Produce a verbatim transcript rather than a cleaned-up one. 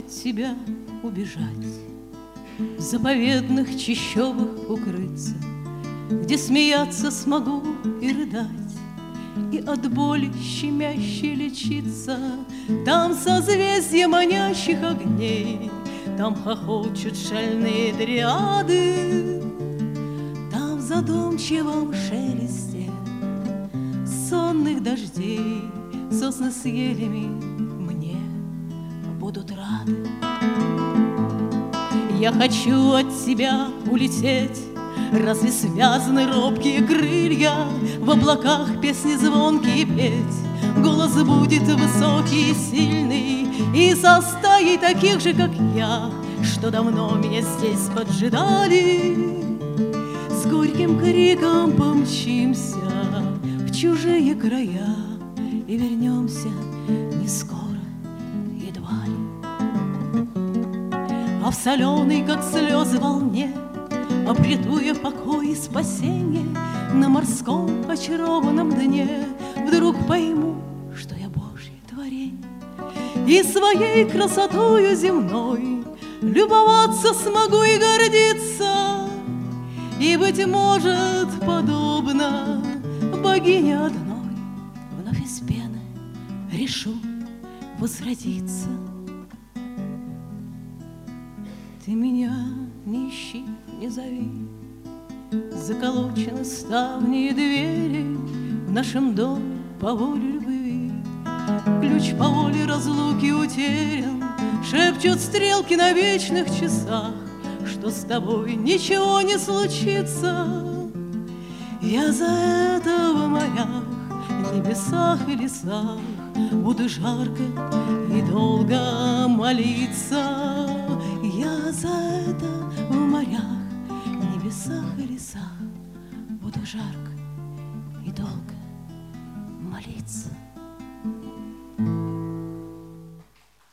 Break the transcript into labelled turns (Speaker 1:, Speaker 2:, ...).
Speaker 1: тебя убежать, в заповедных чащобах укрыться, где смеяться смогу и рыдать, и от боли щемящей лечиться. Там созвездья манящих огней, там хохочут шальные дриады, там в задумчивом шелесте сонных дождей сосны с елями мне будут рады. Я хочу от тебя улететь, разве связаны робкие крылья, в облаках песни звонкие петь? Голос будет высокий и сильный, и со стаей таких же, как я, что давно меня здесь поджидали. С горьким криком помчимся в чужие края и вернемся не скоро, едва ли. А в соленой, как слезы, волне обретуя покой и спасенье, на морском очарованном дне вдруг пойму, что я Божье творенье, и своей красотою земной любоваться смогу и гордиться, и, быть может, подобно богине одной, вновь из пены решу возродиться. Ты меня не ищи, не зови, заколочены ставни и двери в нашем доме по воле любви. Ключ по воле разлуки утерян, шепчут стрелки на вечных часах, что с тобой ничего не случится. Я за это в морях, небесах и лесах буду жарко и долго молиться. Я за это в морях, небесах и лесах буду жарко и долго молиться.